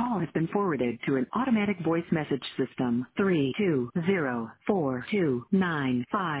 call has been forwarded to an automatic voice message system. 32042955